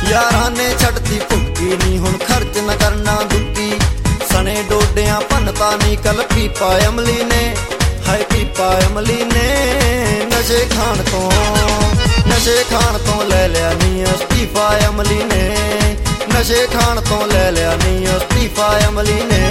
यारां ने छड्डती भुक्की नी हुण खर्च न करना दुक्की सने डोडियां भन्नता नी कल पीपा अमली ने हाय पीपा अमली ने नशे खाण तो ले लिया नी इस्तीफा अमली ने नशे खाण तो ले लिया नी इस्तीफा अमली ने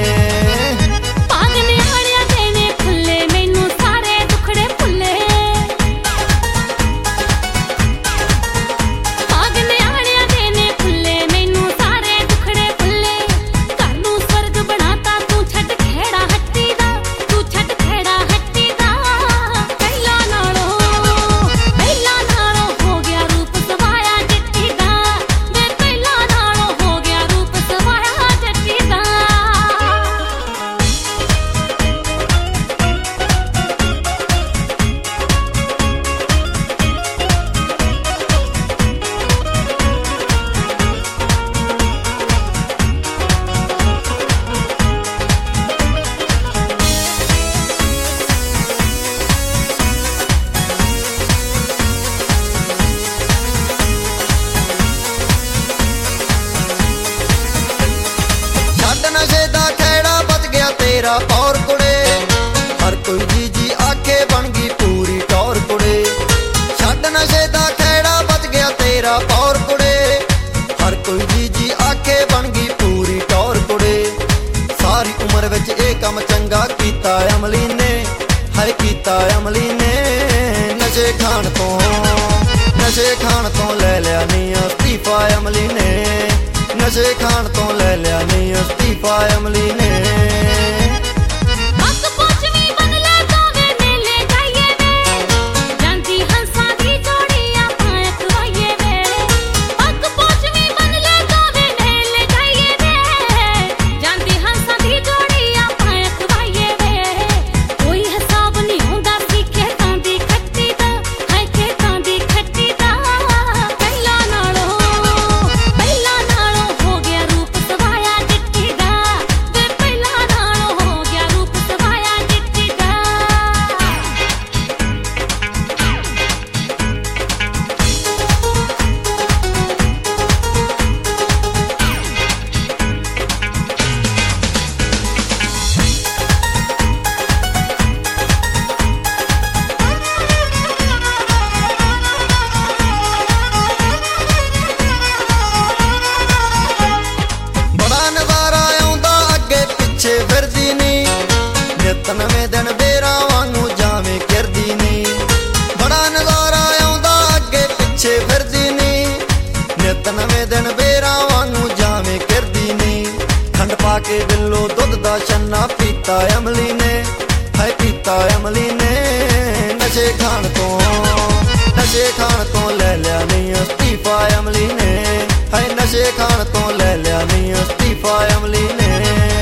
तेरा और कुड़े हर कोई जी जी आखे बन गई पूरी टौर कुड़े छड्ड नशे दा खेड़ा बच गया तेरा और कुड़े हर कोई जी जी आखे बन गई पूरी टौर कुड़े सारी उम्र विच ए कम चंगा कीता अमली ने हाय कीता अमली ने नशे खाण तो ले लिया नी इस्तीफा अमली ने नशे खाण तो ले लिया नी इस्तीफा अमली ने नवें दिन बेरा वांगू जावे किरदी नी बड़ा नजारा आउंदा अगे पिछे फिरदी नी नित नवें दिन बेरा वांगू जावे किरदी नी खंड पाके दिलों दुध दा छन्ना पीता अमली ने हाय पीता अमली ने नशे खाण तो ले लिया नी इस्तीफा अमली ने हाय नशे खाण तो ले लिया नी इस्तीफा अमली ने